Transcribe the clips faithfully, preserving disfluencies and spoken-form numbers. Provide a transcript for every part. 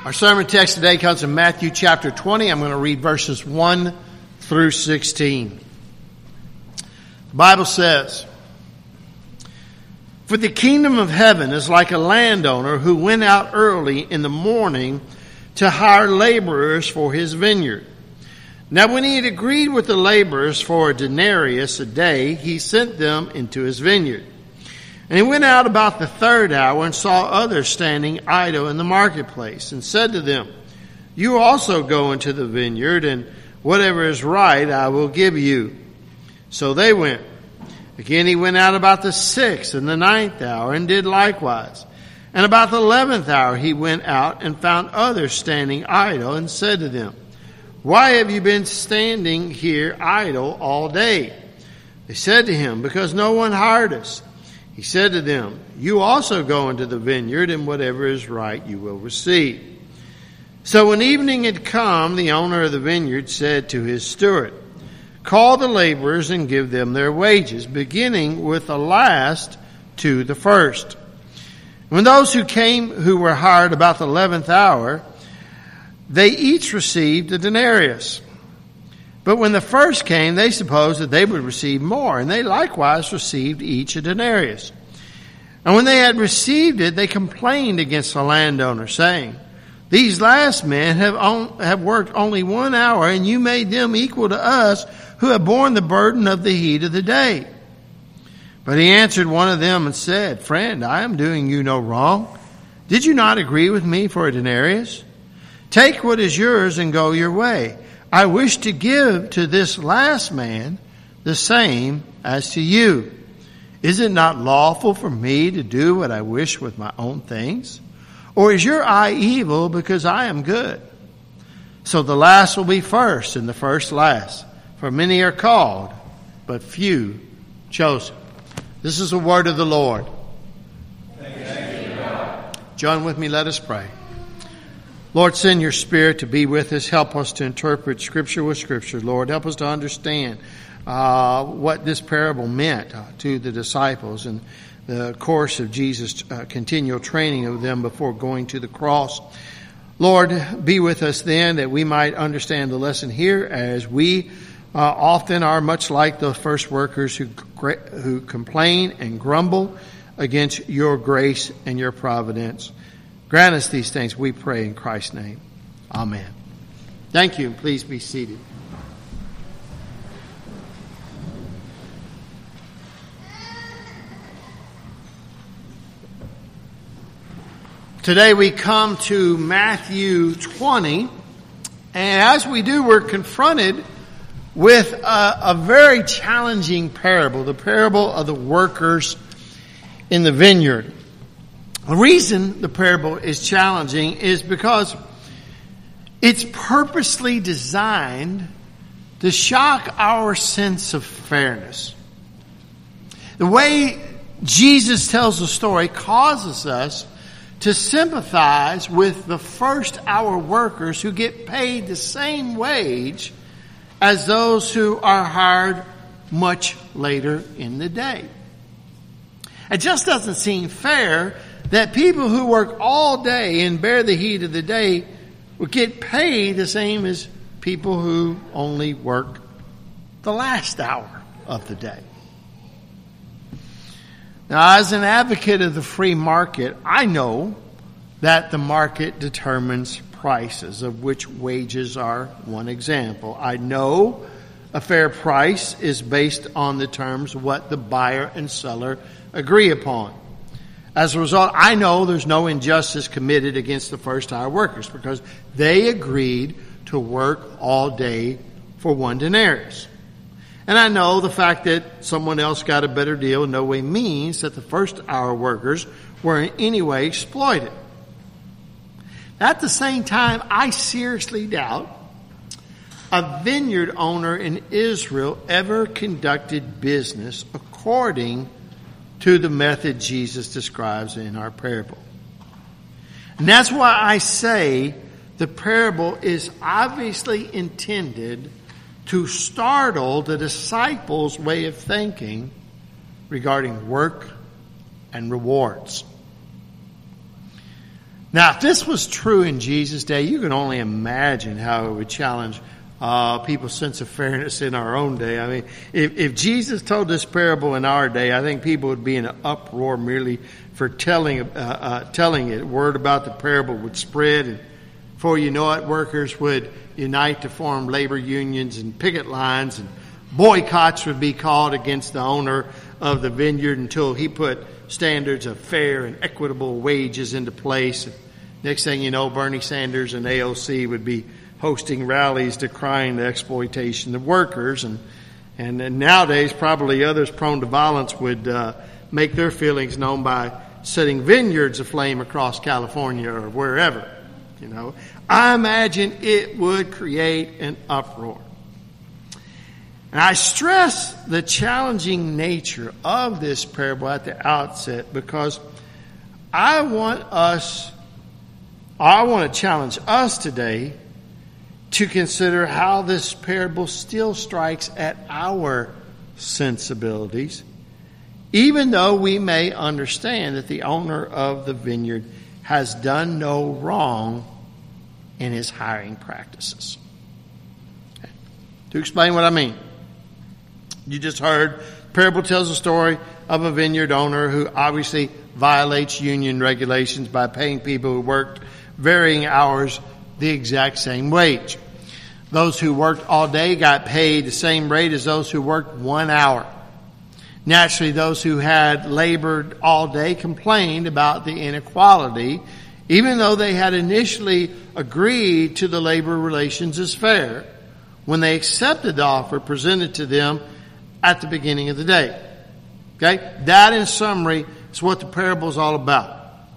Our sermon text today comes from Matthew chapter twenty. I'm going to read verses one through sixteen. The Bible says, "For the kingdom of heaven is like a landowner who went out early in the morning to hire laborers for his vineyard. Now when he had agreed with the laborers for a denarius a day, he sent them into his vineyard. And he went out about the third hour and saw others standing idle in the marketplace, and said to them, 'You also go into the vineyard, and whatever is right I will give you.' So they went. Again he went out about the sixth and the ninth hour, and did likewise. And about the eleventh hour he went out and found others standing idle, and said to them, 'Why have you been standing here idle all day?' They said to him, 'Because no one hired us.' He said to them, 'You also go into the vineyard, and whatever is right you will receive.' So when evening had come, the owner of the vineyard said to his steward, 'Call the laborers and give them their wages, beginning with the last to the first.' When those who came who were hired about the eleventh hour, they each received a denarius. But when the first came, they supposed that they would receive more, and they likewise received each a denarius. And when they had received it, they complained against the landowner, saying, 'These last men have, on, have worked only one hour, and you made them equal to us who have borne the burden of the heat of the day.' But he answered one of them and said, 'Friend, I am doing you no wrong. Did you not agree with me for a denarius? Take what is yours and go your way. I wish to give to this last man the same as to you. Is it not lawful for me to do what I wish with my own things? Or is your eye evil because I am good? So the last will be first, and the first last. For many are called, but few chosen.'" This is the word of the Lord. Thanks be to God. Join with me, let us pray. Lord, send your Spirit to be with us. Help us to interpret Scripture with Scripture, Lord. Help us to understand uh, what this parable meant uh, to the disciples and the course of Jesus' uh, continual training of them before going to the cross. Lord, be with us then that we might understand the lesson here, as we uh, often are much like the first workers who, who complain and grumble against your grace and your providence. Grant us these things, we pray in Christ's name. Amen. Thank you. Please be seated. Today we come to Matthew twenty, and as we do, we're confronted with a, a very challenging parable, the parable of the workers in the vineyard. The reason the parable is challenging is because it's purposely designed to shock our sense of fairness. The way Jesus tells the story causes us to sympathize with the first hour workers who get paid the same wage as those who are hired much later in the day. It just doesn't seem fair that people who work all day and bear the heat of the day would get paid the same as people who only work the last hour of the day. Now, as an advocate of the free market, I know that the market determines prices, of which wages are one example. I know a fair price is based on the terms of what the buyer and seller agree upon. As a result, I know there's no injustice committed against the first-hour workers because they agreed to work all day for one denarius. And I know the fact that someone else got a better deal in no way means that the first-hour workers were in any way exploited. At the same time, I seriously doubt a vineyard owner in Israel ever conducted business according to the method Jesus describes in our parable. And that's why I say the parable is obviously intended to startle the disciples' way of thinking regarding work and rewards. Now, if this was true in Jesus' day, you can only imagine how it would challenge uh, people's sense of fairness in our own day. I mean, if, if Jesus told this parable in our day, I think people would be in an uproar merely for telling uh, uh, telling it. Word about the parable would spread, and before you know it, workers would unite to form labor unions and picket lines, and boycotts would be called against the owner of the vineyard until he put standards of fair and equitable wages into place. Next thing you know, Bernie Sanders and A O C would be hosting rallies decrying the exploitation of workers. And, and, and nowadays, probably others prone to violence would uh, make their feelings known by setting vineyards aflame across California or wherever. You know, I imagine it would create an uproar. And I stress the challenging nature of this parable at the outset because I want us, I want to challenge us today to consider how this parable still strikes at our sensibilities, even though we may understand that the owner of the vineyard has done no wrong in his hiring practices. Okay. To explain what I mean. You just heard, the parable tells a story of a vineyard owner who obviously violates union regulations by paying people who worked varying hours the exact same wage. Those who worked all day got paid the same rate as those who worked one hour. Naturally, those who had labored all day complained about the inequality, even though they had initially agreed to the labor relations as fair when they accepted the offer presented to them at the beginning of the day. Okay? That, in summary, is what the parable is all about.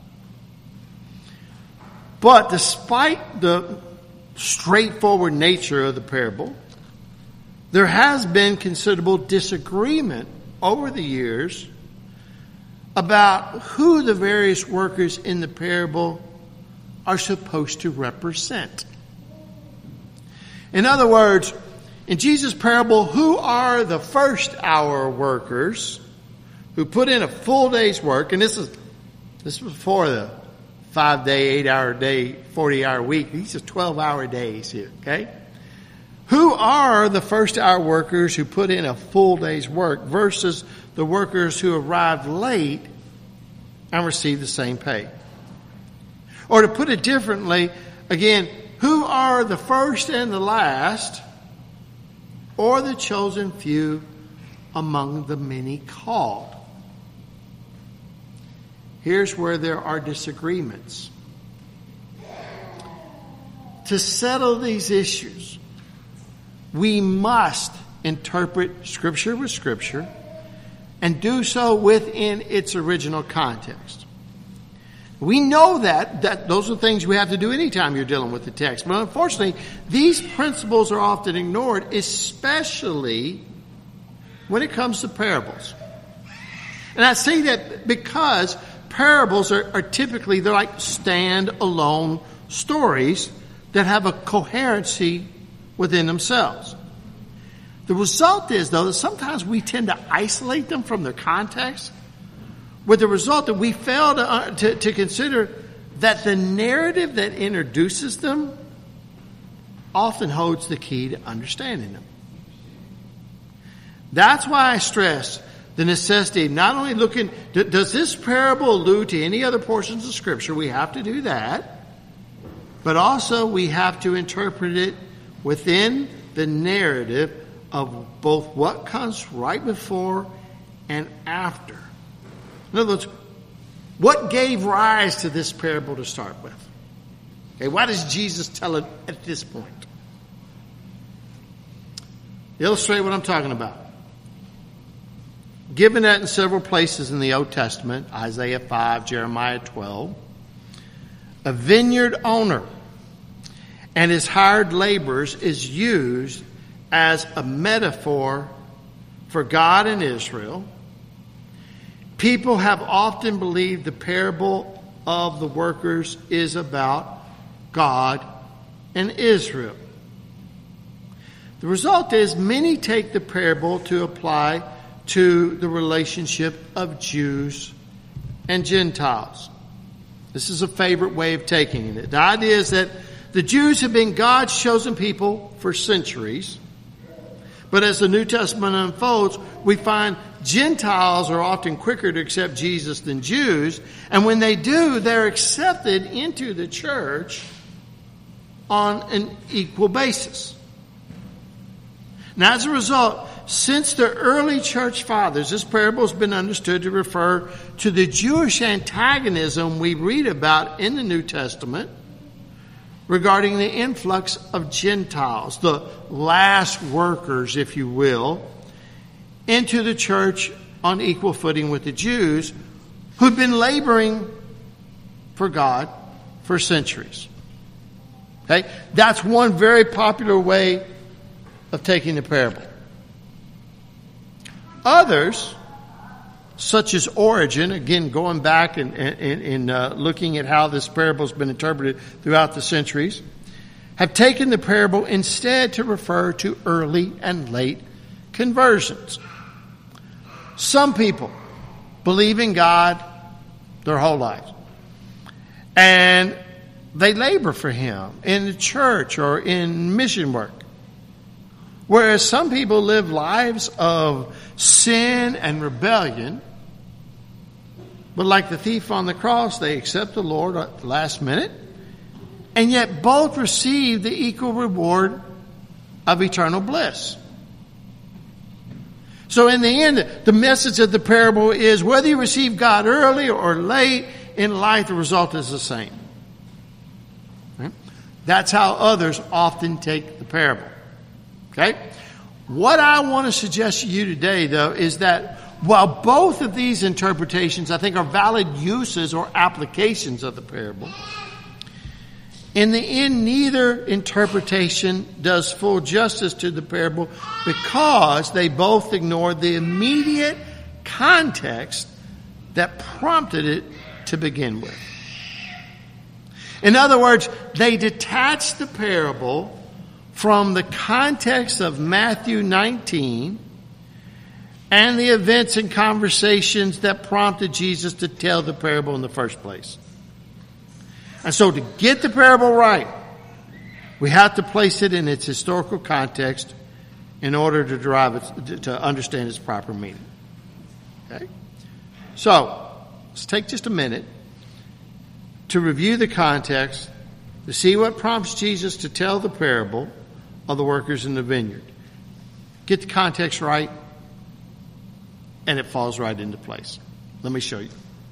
But despite the straightforward nature of the parable, there has been considerable disagreement over the years about who the various workers in the parable are supposed to represent. In other words, in Jesus' parable, who are the first hour workers who put in a full day's work? And this is this was before the five-day, eight-hour day, forty-hour week. These are twelve-hour days here, okay? Who are the first hour workers who put in a full day's work versus the workers who arrived late and received the same pay? Or to put it differently, again, who are the first and the last, or the chosen few among the many called? Here's where there are disagreements. To settle these issues, we must interpret Scripture with Scripture and do so within its original context. We know that, that those are things we have to do anytime you're dealing with the text. But unfortunately, these principles are often ignored, especially when it comes to parables. And I say that because parables are, are typically, they're like stand-alone stories that have a coherency within themselves. The result is, though, that sometimes we tend to isolate them from their context, with the result that we fail to, uh, to, to consider that the narrative that introduces them often holds the key to understanding them. That's why I stress the necessity of not only looking, does this parable allude to any other portions of Scripture? We have to do that. But also we have to interpret it within the narrative of both what comes right before and after. In other words, what gave rise to this parable to start with? Okay, why does Jesus tell it at this point? Illustrate what I'm talking about. Given that in several places in the Old Testament, Isaiah five, Jeremiah twelve, a vineyard owner and his hired laborers is used as a metaphor for God and Israel. People have often believed the parable of the workers is about God and Israel. The result is many take the parable to apply to the relationship of Jews and Gentiles. This is a favorite way of taking it. The idea is that the Jews have been God's chosen people for centuries. But as the New Testament unfolds, we find Gentiles are often quicker to accept Jesus than Jews. And when they do, they're accepted into the church on an equal basis. Now, as a result, since the early church fathers, this parable has been understood to refer to the Jewish antagonism we read about in the New Testament regarding the influx of Gentiles, the last workers, if you will, into the church on equal footing with the Jews who'd been laboring for God for centuries. Okay? That's one very popular way of taking the parable. Others, such as Origen, again going back and, and, and uh, looking at how this parable has been interpreted throughout the centuries, have taken the parable instead to refer to early and late conversions. Some people believe in God their whole lives, and they labor for Him in the church or in mission work. Whereas some people live lives of sin and rebellion, but like the thief on the cross, they accept the Lord at the last minute, and yet both receive the equal reward of eternal bliss. So in the end, the message of the parable is whether you receive God early or late in life, the result is the same. Right? That's how others often take the parable. Okay? What I want to suggest to you today, though, is that while both of these interpretations, I think, are valid uses or applications of the parable, in the end, neither interpretation does full justice to the parable because they both ignore the immediate context that prompted it to begin with. In other words, they detach the parable from the context of Matthew nineteen and the events and conversations that prompted Jesus to tell the parable in the first place. And so to get the parable right, we have to place it in its historical context in order to derive it, to understand its proper meaning. Okay? So, let's take just a minute to review the context, to see what prompts Jesus to tell the parable of the workers in the vineyard. Get the context right, and it falls right into place. Let me show you.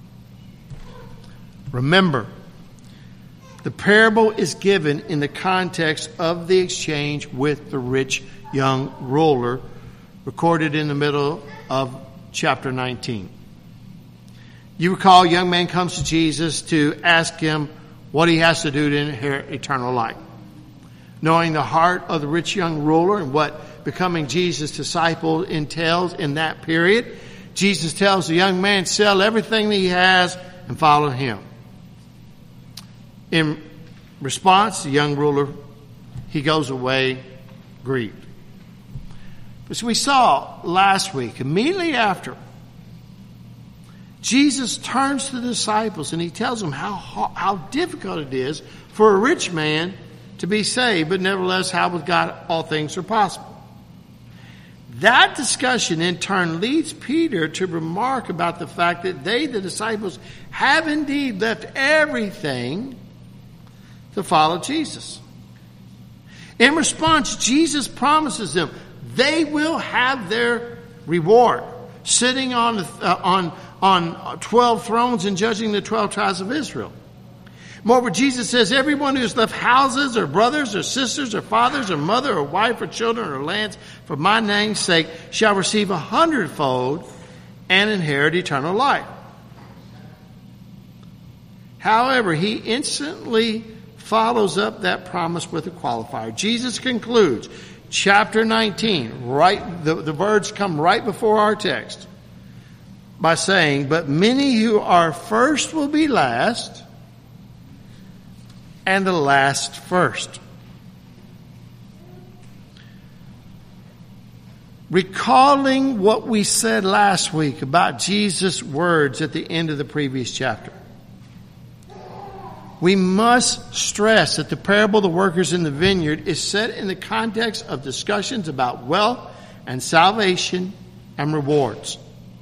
Remember, the parable is given in the context of the exchange with the rich young ruler, recorded in the middle of chapter nineteen. You recall, a young man comes to Jesus to ask him what he has to do to inherit eternal life. Knowing the heart of the rich young ruler and what becoming Jesus' disciple entails in that period, Jesus tells the young man, sell everything that he has and follow him. In response, the young ruler, he goes away grieved. As we saw last week, immediately after, Jesus turns to the disciples and he tells them how, how difficult it is for a rich man to be saved, but nevertheless, how with God all things are possible. That discussion in turn leads Peter to remark about the fact that they, the disciples, have indeed left everything to follow Jesus. In response, Jesus promises them they will have their reward, sitting on uh, on on twelve thrones and judging the twelve tribes of Israel. Moreover, Jesus says, everyone who has left houses or brothers or sisters or fathers or mother or wife or children or lands for my name's sake shall receive a hundredfold and inherit eternal life. However, he instantly follows up that promise with a qualifier. Jesus concludes chapter nineteen, right, the, the words come right before our text, by saying, but many who are first will be last, and the last first. Recalling what we said last week about Jesus' words at the end of the previous chapter. we must stress that the parable of the workers in the vineyard is set in the context of discussions about wealth and salvation and rewards.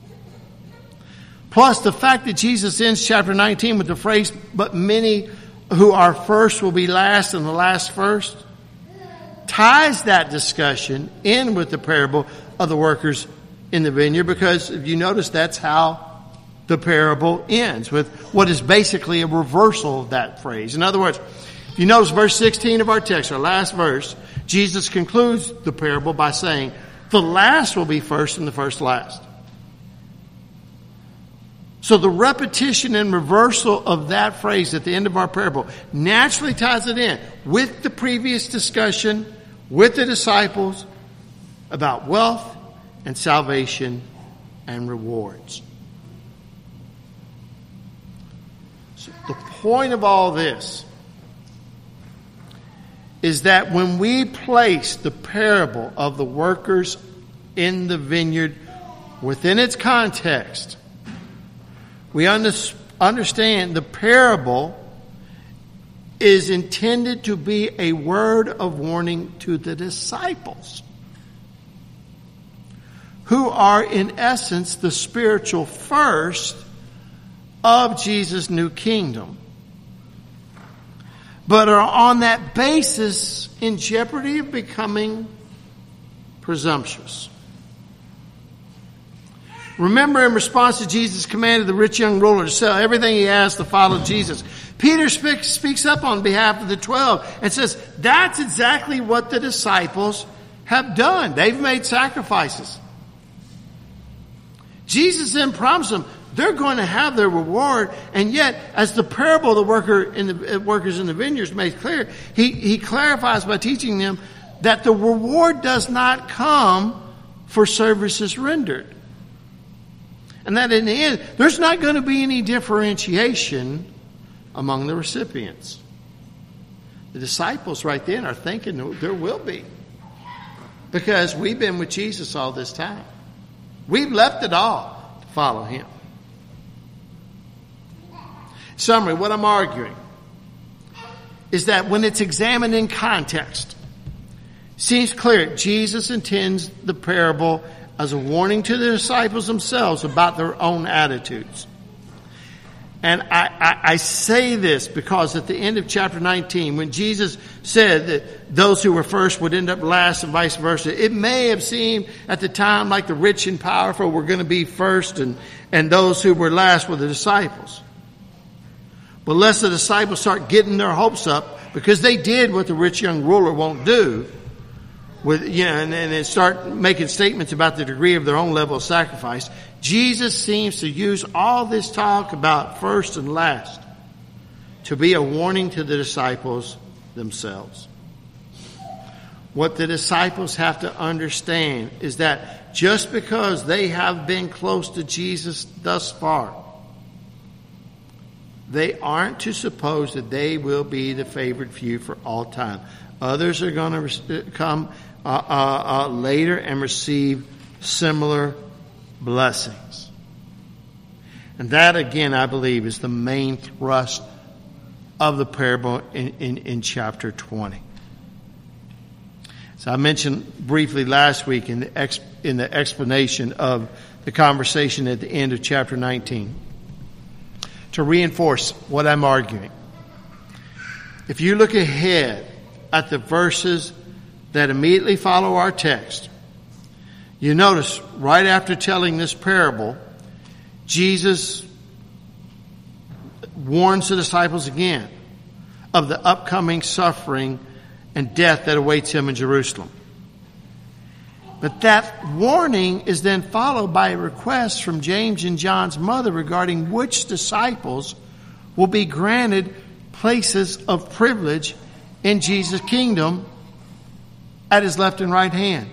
Plus, the fact that Jesus ends chapter nineteen with the phrase, "But many who are first will be last and the last first," ties that discussion in with the parable of the workers in the vineyard, because if you notice, that's how the parable ends, with what is basically a reversal of that phrase. In other words, if you notice verse sixteen of our text, our last verse, Jesus concludes the parable by saying, "The last will be first and the first last." So the repetition and reversal of that phrase at the end of our parable naturally ties it in with the previous discussion with the disciples about wealth and salvation and rewards. So the point of all this is that when we place the parable of the workers in the vineyard within its context, we under, understand the parable is intended to be a word of warning to the disciples, who are in essence the spiritual first of Jesus' new kingdom, but are on that basis in jeopardy of becoming presumptuous. Remember, in response to Jesus' command of the rich young ruler to sell everything he has to follow Jesus, Peter speaks, speaks up on behalf of the twelve and says, that's exactly what the disciples have done. They've made sacrifices. Jesus then promised them they're going to have their reward, and yet, as the parable of the worker in the workers in the vineyards makes clear, he, he clarifies by teaching them that the reward does not come for services rendered. And that in the end, there's not going to be any differentiation among the recipients. The disciples right then are thinking there will be, because we've been with Jesus all this time. We've left it all to follow him. Summary, what I'm arguing is that when it's examined in context, it seems clear Jesus intends the parable as a warning to the disciples themselves about their own attitudes. And I, I, I say this because at the end of chapter nineteen, when Jesus said that those who were first would end up last and vice versa, it may have seemed at the time like the rich and powerful were going to be first and, and those who were last were the disciples. But lest the disciples start getting their hopes up, because they did what the rich young ruler won't do, with, you know, and, and start making statements about the degree of their own level of sacrifice, Jesus seems to use all this talk about first and last to be a warning to the disciples themselves. What the disciples have to understand is that just because they have been close to Jesus thus far, they aren't to suppose that they will be the favored few for all time. Others are going to come uh, uh, uh, later and receive similar blessings. And that, again, I believe, is the main thrust of the parable in, in, in chapter twenty. So I mentioned briefly last week in the ex, in the explanation of the conversation at the end of chapter nineteen. To reinforce what I'm arguing, if you look ahead at the verses that immediately follow our text, you notice right after telling this parable, Jesus warns the disciples again of the upcoming suffering and death that awaits him in Jerusalem. But that warning is then followed by a request from James and John's mother regarding which disciples will be granted places of privilege in Jesus' kingdom at his left and right hand.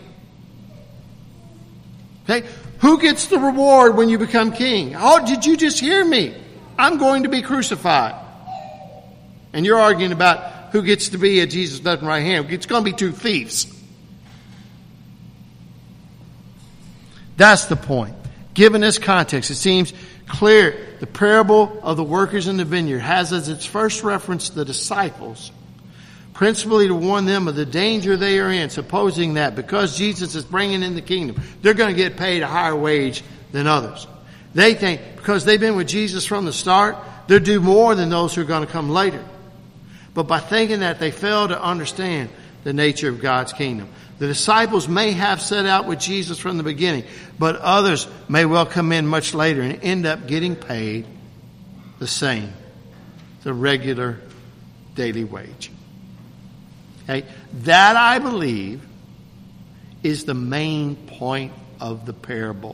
Okay? Who gets the reward when you become king? Oh, did you just hear me? I'm going to be crucified. And you're arguing about who gets to be at Jesus' left and right hand. It's going to be two thieves. That's the point. Given this context, it seems clear the parable of the workers in the vineyard has as its first reference the disciples, principally to warn them of the danger they are in, supposing that because Jesus is bringing in the kingdom, they're going to get paid a higher wage than others. They think because they've been with Jesus from the start, they'll do more than those who are going to come later. But by thinking that, they fail to understand the nature of God's kingdom. The disciples may have set out with Jesus from the beginning, but others may well come in much later and end up getting paid the same, the regular daily wage. Okay? That, I believe, is the main point of the parable.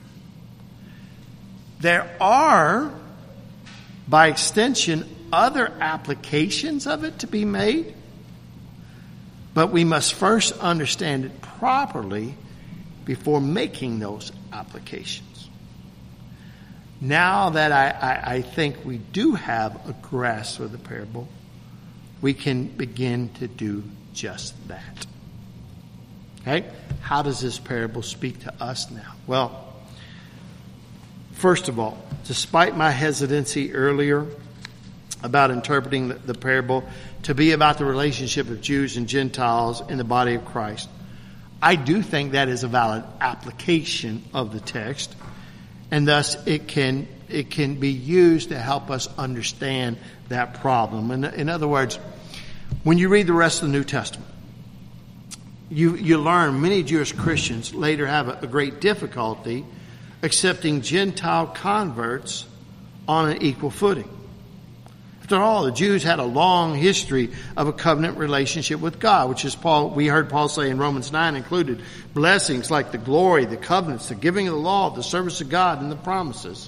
There are, by extension, other applications of it to be made, but we must first understand it properly before making those applications. Now that I, I, I think we do have a grasp of the parable, we can begin to do just that. Okay? How does this parable speak to us now? Well, first of all, despite my hesitancy earlier about interpreting the, the parable to be about the relationship of Jews and Gentiles in the body of Christ, I do think that is a valid application of the text, and thus it can it can be used to help us understand that problem. In, in other words, when you read the rest of the New Testament, you you learn many Jewish Christians later have a, a great difficulty accepting Gentile converts on an equal footing. After all, the Jews had a long history of a covenant relationship with God, which is Paul, we heard Paul say in Romans nine, included blessings like the glory, the covenants, the giving of the law, the service of God, and the promises.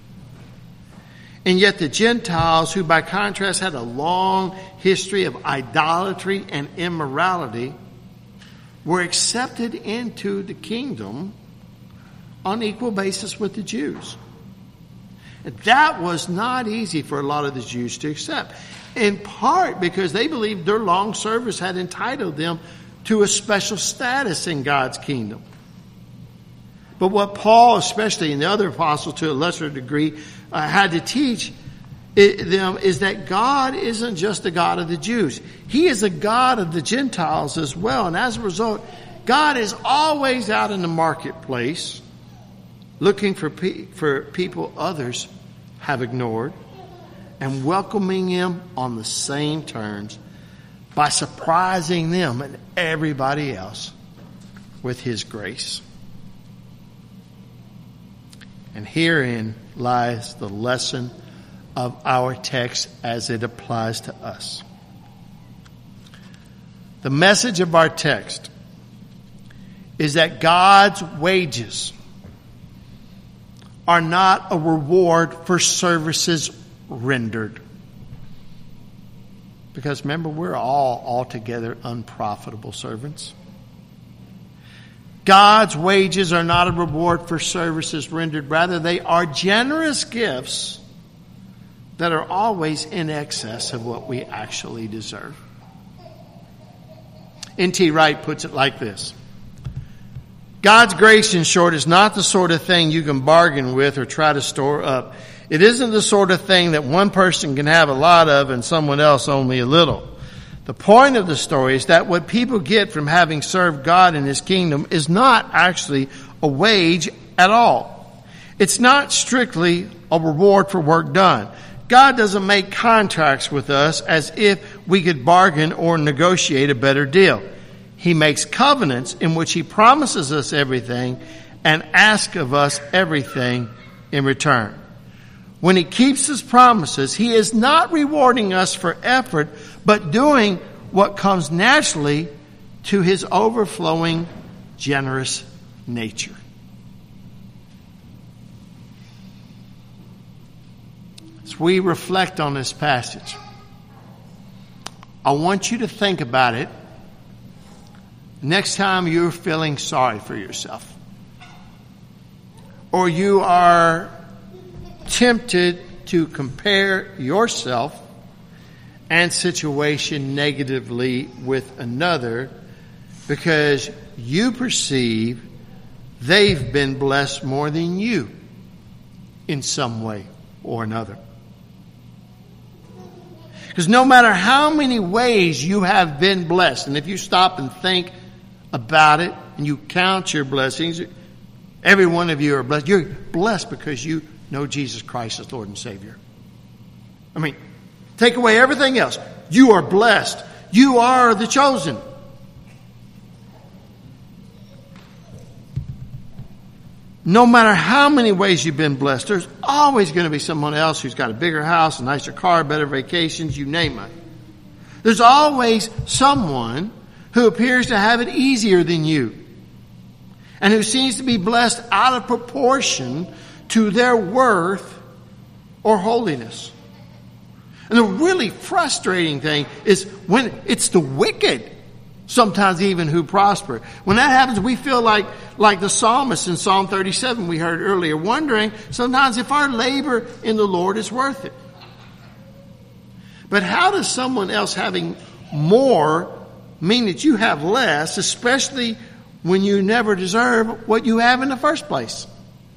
And yet the Gentiles, who by contrast had a long history of idolatry and immorality, were accepted into the kingdom on equal basis with the Jews. That was not easy for a lot of the Jews to accept, in part because they believed their long service had entitled them to a special status in God's kingdom. But what Paul, especially, and the other apostles to a lesser degree, uh, had to teach it, them is that God isn't just the God of the Jews. He is a God of the Gentiles as well. And as a result, God is always out in the marketplace looking for pe- for people others have ignored and welcoming them on the same terms by surprising them and everybody else with His grace. And herein lies the lesson of our text as it applies to us. The message of our text is that God's wages are not a reward for services rendered. Because remember, we're all altogether unprofitable servants. God's wages are not a reward for services rendered. Rather, they are generous gifts that are always in excess of what we actually deserve. N T Wright puts it like this. God's grace, in short, is not the sort of thing you can bargain with or try to store up. It isn't the sort of thing that one person can have a lot of and someone else only a little. The point of the story is that what people get from having served God in His kingdom is not actually a wage at all. It's not strictly a reward for work done. God doesn't make contracts with us as if we could bargain or negotiate a better deal. He makes covenants in which He promises us everything and asks of us everything in return. When He keeps His promises, He is not rewarding us for effort, but doing what comes naturally to His overflowing, generous nature. As we reflect on this passage, I want you to think about it next time you're feeling sorry for yourself, or you are tempted to compare yourself and situation negatively with another because you perceive they've been blessed more than you in some way or another. Because no matter how many ways you have been blessed, and if you stop and think about it and you count your blessings, every one of you are blessed. You're blessed because you know Jesus Christ as Lord and Savior. I mean, take away everything else. You are blessed. You are the chosen. No matter how many ways you've been blessed, there's always going to be someone else who's got a bigger house, a nicer car, better vacations, you name it. There's always someone who appears to have it easier than you and who seems to be blessed out of proportion to their worth or holiness. And the really frustrating thing is when it's the wicked, sometimes even who prosper. When that happens, we feel like, like the psalmist in Psalm thirty-seven we heard earlier, wondering sometimes if our labor in the Lord is worth it. But how does someone else having more mean that you have less, especially when you never deserve what you have in the first place?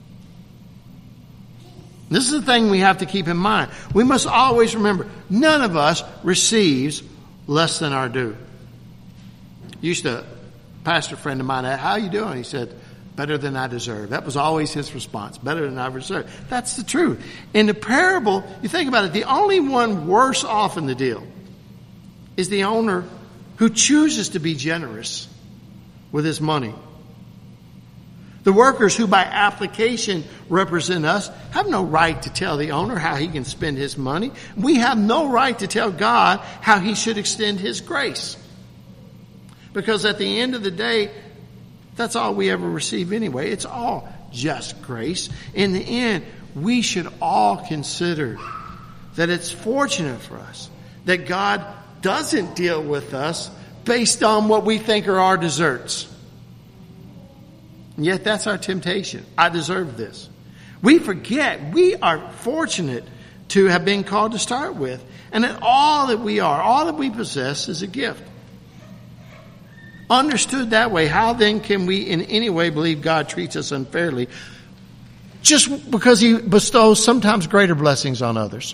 This is the thing we have to keep in mind. We must always remember, none of us receives less than our due. Used to, a pastor friend of mine, how you doing? He said, better than I deserve. That was always his response, better than I deserve. That's the truth. In the parable, you think about it, the only one worse off in the deal is the owner who chooses to be generous with his money. The workers who by application represent us have no right to tell the owner how he can spend his money. We have no right to tell God how he should extend his grace. Because at the end of the day, that's all we ever receive anyway. It's all just grace. In the end, we should all consider that it's fortunate for us that God doesn't deal with us based on what we think are our deserts. And yet that's our temptation. I deserve this. We forget we are fortunate to have been called to start with, and that all that we are, all that we possess is a gift. Understood that way, how then can we in any way believe God treats us unfairly just because he bestows sometimes greater blessings on others?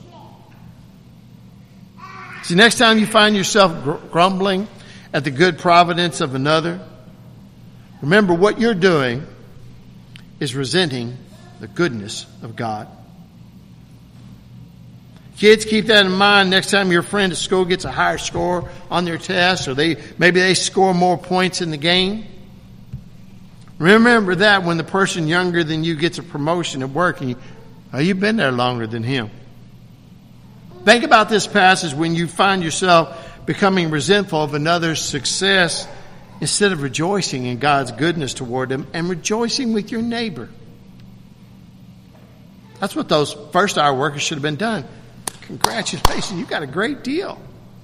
See, next time you find yourself gr- grumbling at the good providence of another, remember what you're doing is resenting the goodness of God. Kids, keep that in mind next time your friend at school gets a higher score on their test, or they maybe they score more points in the game. Remember that when the person younger than you gets a promotion at work, and you, oh, you've been there longer than him. Think about this passage when you find yourself becoming resentful of another's success instead of rejoicing in God's goodness toward them and rejoicing with your neighbor. That's what those first hour workers should have been done. Congratulations, you got a great deal.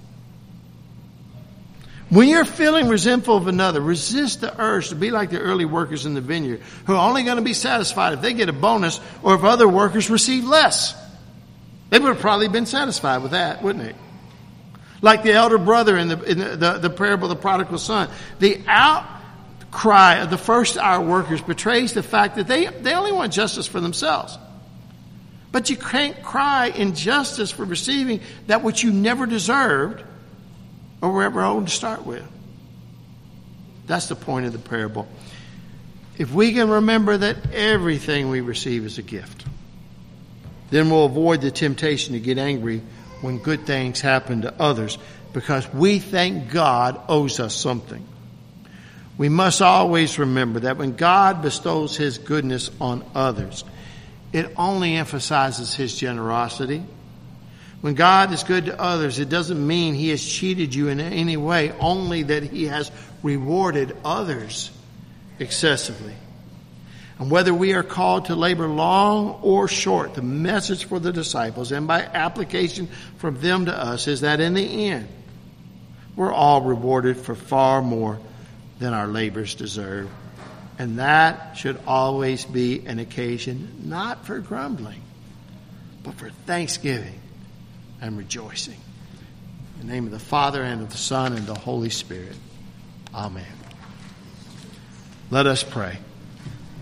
When you're feeling resentful of another, resist the urge to be like the early workers in the vineyard who are only going to be satisfied if they get a bonus or if other workers receive less. They would have probably been satisfied with that, wouldn't they? Like the elder brother in the, in the, the, the parable of the prodigal son. The outcry of the first hour workers betrays the fact that they, they only want justice for themselves. But you can't cry injustice for receiving that which you never deserved or were ever owed to start with. That's the point of the parable. If we can remember that everything we receive is a gift, then we'll avoid the temptation to get angry when good things happen to others because we think God owes us something. We must always remember that when God bestows his goodness on others, it only emphasizes his generosity. When God is good to others, it doesn't mean he has cheated you in any way, only that he has rewarded others excessively. And whether we are called to labor long or short, the message for the disciples and by application from them to us is that in the end, we're all rewarded for far more than our labors deserve. And that should always be an occasion not for grumbling, but for thanksgiving and rejoicing. In the name of the Father, and of the Son, and the Holy Spirit. Amen. Let us pray.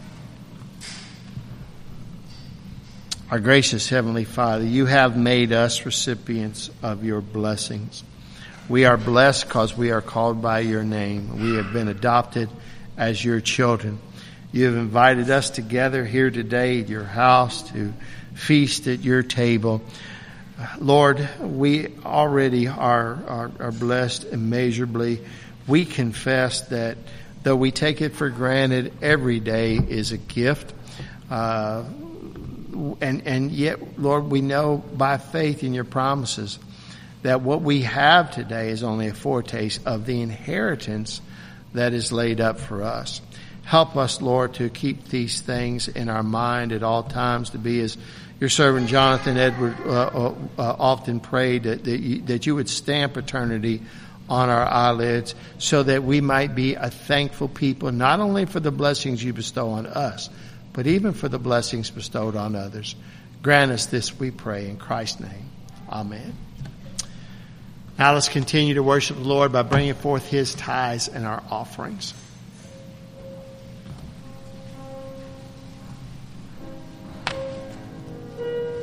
Our gracious Heavenly Father, you have made us recipients of your blessings. We are blessed because we are called by your name. We have been adopted as your children. You have invited us together here today at your house to feast at your table. Lord, we already are, are, are blessed immeasurably. We confess that though we take it for granted, every day is a gift. Uh, And, and yet, Lord, we know by faith in your promises that what we have today is only a foretaste of the inheritance that is laid up for us. Help us, Lord, to keep these things in our mind at all times, to be as your servant Jonathan Edward uh, uh, uh, often prayed, that, that, you, that you would stamp eternity on our eyelids so that we might be a thankful people, not only for the blessings you bestow on us, but even for the blessings bestowed on others. Grant us this, we pray, in Christ's name. Amen. Now let's continue to worship the Lord by bringing forth his tithes and our offerings.